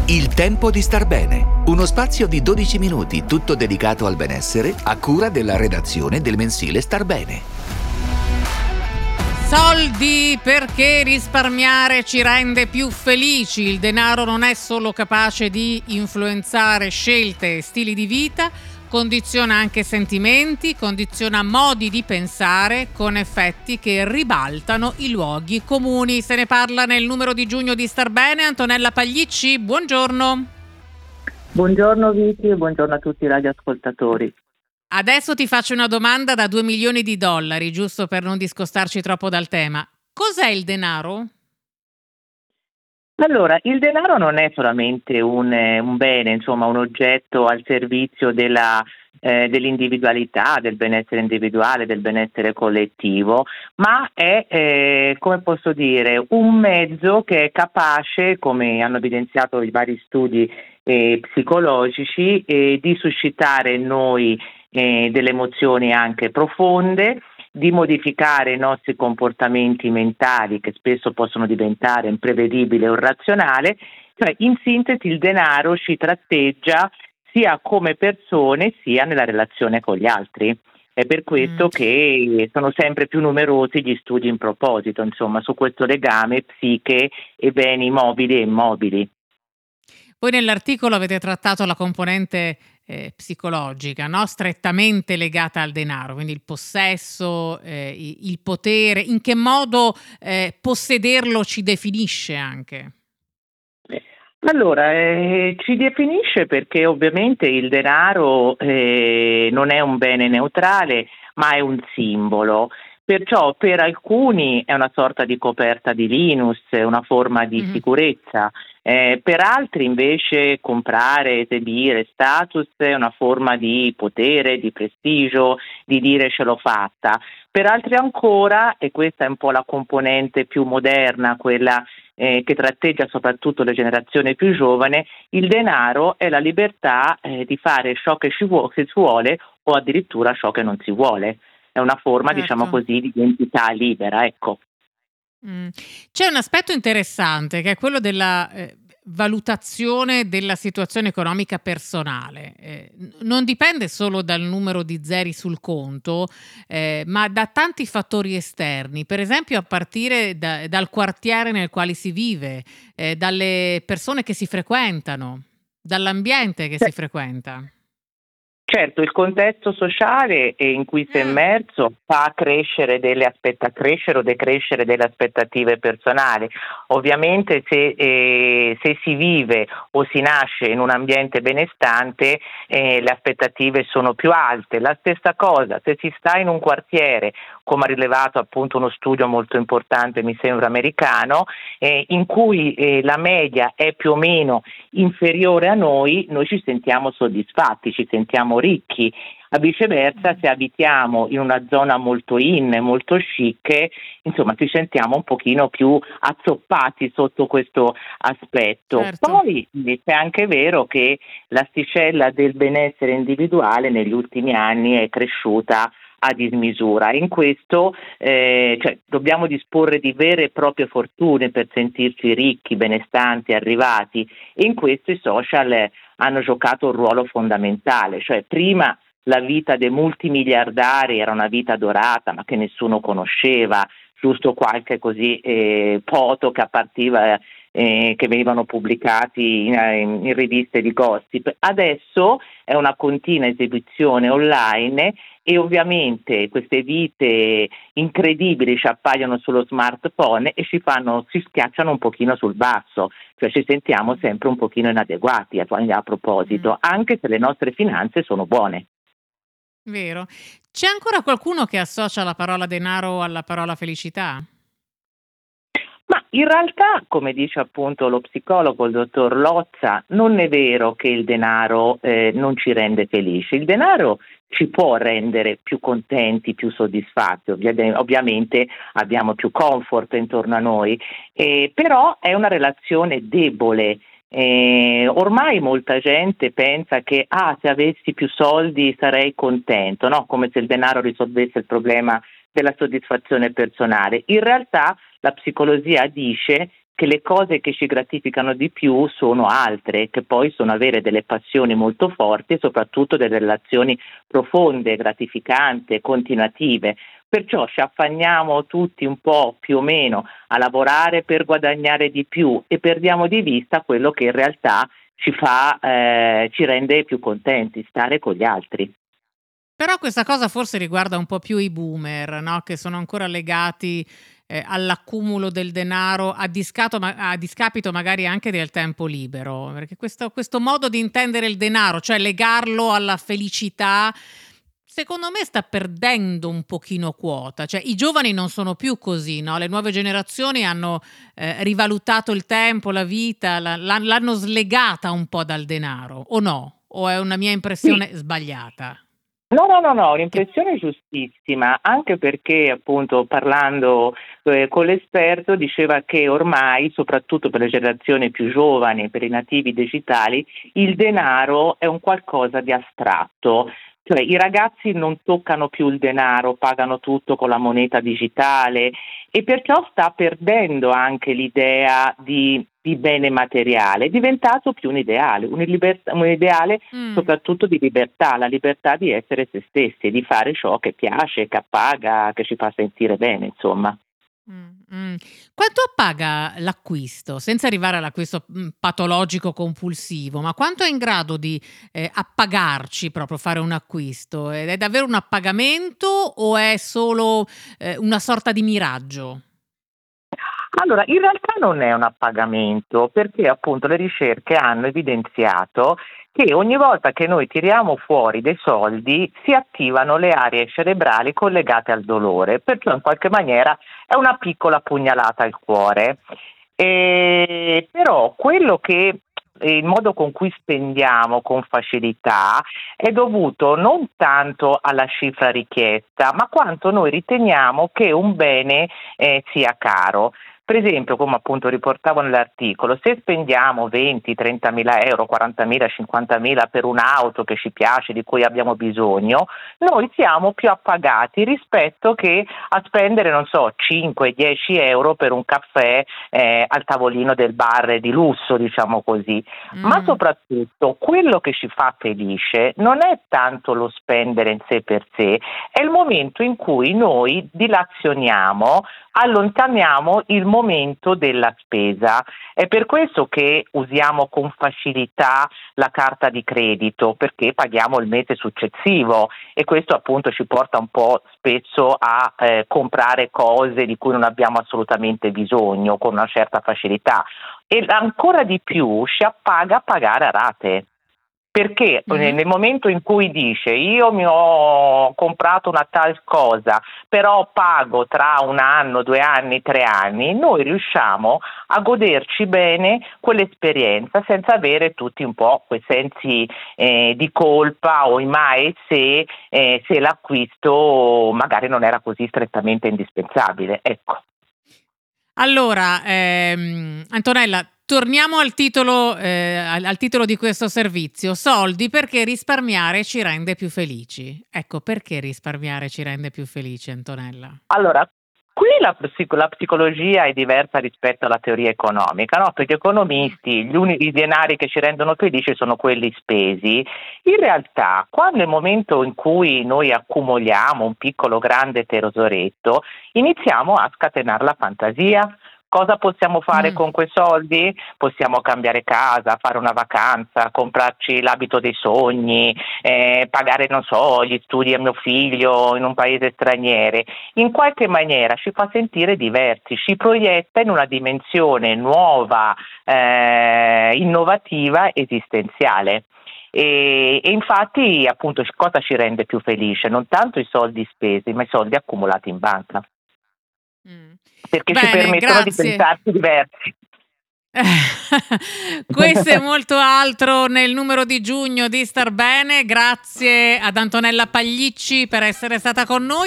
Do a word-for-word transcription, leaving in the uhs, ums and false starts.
Il tempo di star bene, uno spazio di dodici minuti tutto dedicato al benessere a cura della redazione del mensile Star Bene. Soldi, perché risparmiare ci rende più felici. Il denaro non è solo capace di influenzare scelte e stili di vita, condiziona anche sentimenti, condiziona modi di pensare con effetti che ribaltano i luoghi comuni. Se ne parla nel numero di giugno di Star Bene. Antonella Pagliacci, buongiorno. Buongiorno Vicky e buongiorno a tutti i radioascoltatori. Adesso ti faccio una domanda da due milioni di dollari, giusto per non discostarci troppo dal tema. Cos'è il denaro? Allora, il denaro non è solamente un, eh, un bene, insomma, un oggetto al servizio della, eh, dell'individualità, del benessere individuale, del benessere collettivo, ma è, eh, come posso dire, un mezzo che è capace, come hanno evidenziato i vari studi eh, psicologici, eh, di suscitare in noi eh, delle emozioni anche profonde, di modificare i nostri comportamenti mentali che spesso possono diventare imprevedibili o irrazionali. Cioè, in sintesi, il denaro ci tratteggia sia come persone sia nella relazione con gli altri. È per questo mm. che sono sempre più numerosi gli studi in proposito, insomma, su questo legame psiche e beni mobili e immobili. Voi nell'articolo avete trattato la componente eh, psicologica, no? Strettamente legata al denaro, quindi il possesso, eh, il potere, in che modo eh, possederlo ci definisce anche? Allora, eh, ci definisce perché ovviamente il denaro eh, non è un bene neutrale, ma è un simbolo. Perciò per alcuni è una sorta di coperta di Linus, una forma di mm-hmm. sicurezza, eh, per altri invece comprare, esibire status è una forma di potere, di prestigio, di dire ce l'ho fatta. Per altri ancora, e questa è un po' la componente più moderna, quella eh, che tratteggia soprattutto le generazioni più giovani, il denaro è la libertà eh, di fare ciò che ci vuole, che si vuole o addirittura ciò che non si vuole. È una forma, certo. diciamo così, di identità libera, ecco. Mm. C'è un aspetto interessante che è quello della eh, valutazione della situazione economica personale. Eh, non dipende solo dal numero di zeri sul conto, eh, ma da tanti fattori esterni, per esempio a partire da, dal quartiere nel quale si vive, eh, dalle persone che si frequentano, dall'ambiente che sì. si frequenta. Certo, il contesto sociale in cui si è immerso fa crescere delle aspetta, crescere o decrescere delle aspettative personali. Ovviamente se, eh, se si vive o si nasce in un ambiente benestante eh, le aspettative sono più alte. La stessa cosa se si sta in un quartiere, come ha rilevato appunto uno studio molto importante, mi sembra americano, eh, in cui eh, la media è più o meno inferiore a noi, noi ci sentiamo soddisfatti, ci sentiamo ricchi. A viceversa, se abitiamo in una zona molto in, molto chic, insomma ci sentiamo un pochino più azzoppati sotto questo aspetto. Certo. Poi è anche vero che l'asticella del benessere individuale negli ultimi anni è cresciuta a dismisura. In questo eh, cioè, dobbiamo disporre di vere e proprie fortune per sentirci ricchi, benestanti, arrivati, e in questo i social hanno giocato un ruolo fondamentale. Cioè, prima la vita dei multimiliardari era una vita dorata, ma che nessuno conosceva, giusto qualche così eh, foto che appartiva eh, che venivano pubblicati in, in, in riviste di gossip. Adesso è una continua esibizione online e ovviamente queste vite incredibili ci appaiono sullo smartphone e ci fanno, ci schiacciano un pochino sul basso, cioè ci sentiamo sempre un pochino inadeguati a, a proposito, mm. anche se le nostre finanze sono buone. Vero. C'è ancora qualcuno che associa la parola denaro alla parola felicità? Ma in realtà, come dice appunto lo psicologo, il dottor Lozza, non è vero che il denaro eh, non ci rende felici. Il denaro ci può rendere più contenti, più soddisfatti, Ovvi- ovviamente abbiamo più comfort intorno a noi, eh, però è una relazione debole. Eh, ormai molta gente pensa che ah, se avessi più soldi sarei contento, no? Come se il denaro risolvesse il problema della soddisfazione personale. In realtà la psicologia dice che le cose che ci gratificano di più sono altre, che poi sono avere delle passioni molto forti e soprattutto delle relazioni profonde, gratificanti, continuative. Perciò ci affanniamo tutti un po' più o meno a lavorare per guadagnare di più e perdiamo di vista quello che in realtà ci fa, eh, ci rende più contenti, stare con gli altri. Però questa cosa forse riguarda un po' più i boomer, no? Che sono ancora legati eh, all'accumulo del denaro a, discato, ma- a discapito magari anche del tempo libero, perché questo, questo modo di intendere il denaro, cioè legarlo alla felicità, secondo me sta perdendo un pochino quota. Cioè i giovani non sono più così, no? Le nuove generazioni hanno eh, rivalutato il tempo, la vita, la- la- l'hanno slegata un po' dal denaro, o no? O è una mia impressione Sì. sbagliata? No, no, no, no, un'impressione giustissima, anche perché appunto parlando eh, con l'esperto diceva che ormai, soprattutto per le generazioni più giovani, per i nativi digitali, il denaro è un qualcosa di astratto. Cioè i ragazzi non toccano più il denaro, pagano tutto con la moneta digitale e perciò sta perdendo anche l'idea di, di bene materiale, è diventato più un ideale, un, liber- un ideale Mm. soprattutto di libertà, la libertà di essere se stessi, di fare ciò che piace, che appaga, che ci fa sentire bene, insomma. Mm, mm. Quanto appaga l'acquisto, senza arrivare all'acquisto mm, patologico compulsivo, ma quanto è in grado di eh, appagarci proprio fare un acquisto? Ed è davvero un appagamento o è solo eh, una sorta di miraggio? Allora, in realtà non è un appagamento, perché appunto le ricerche hanno evidenziato che ogni volta che noi tiriamo fuori dei soldi si attivano le aree cerebrali collegate al dolore, perciò in qualche maniera è una piccola pugnalata al cuore. E, però quello che il modo con cui spendiamo con facilità è dovuto non tanto alla cifra richiesta, ma quanto noi riteniamo che un bene eh, sia caro. Per esempio, come appunto riportavo nell'articolo, se spendiamo venti, trentamila euro, quarantamila, cinquantamila per un'auto che ci piace, di cui abbiamo bisogno, noi siamo più appagati rispetto che a spendere, non so, cinque, dieci euro per un caffè eh, al tavolino del bar di lusso, diciamo così. Mm. Ma soprattutto quello che ci fa felice non è tanto lo spendere in sé per sé, è il momento in cui noi dilazioniamo, allontaniamo il momento della spesa. È per questo che usiamo con facilità la carta di credito, perché paghiamo il mese successivo e questo appunto ci porta un po' spesso a eh, comprare cose di cui non abbiamo assolutamente bisogno con una certa facilità e ancora di più ci appaga pagare a rate. Perché Mm. nel momento in cui dice io mi ho comprato una tal cosa, però pago tra un anno, due anni, tre anni, noi riusciamo a goderci bene quell'esperienza senza avere tutti un po' quei sensi eh, di colpa o i ma e se, eh, se l'acquisto magari non era così strettamente indispensabile. Ecco. Allora, ehm, Antonella, torniamo al titolo, eh, al, al titolo di questo servizio. Soldi perché risparmiare ci rende più felici. Ecco, perché risparmiare ci rende più felici, Antonella? Allora, qui la, psico- la psicologia è diversa rispetto alla teoria economica, no? Per gli economisti gli unici denari che ci rendono felici sono quelli spesi. In realtà, quando è il momento in cui noi accumuliamo un piccolo grande tesoretto, iniziamo a scatenare la fantasia. Cosa possiamo fare Mm. con quei soldi? Possiamo cambiare casa, fare una vacanza, comprarci l'abito dei sogni, eh, pagare, non so, gli studi a mio figlio in un paese straniero. In qualche maniera ci fa sentire diversi, ci proietta in una dimensione nuova, eh, innovativa, esistenziale. E, e infatti, appunto, cosa ci rende più felice? Non tanto i soldi spesi, ma i soldi accumulati in banca. Mm. Perché ci Bene, permettono di grazie. pensarsi diversi. Questo e molto altro nel numero di giugno di Star Bene. Grazie ad Antonella Paglicci per essere stata con noi.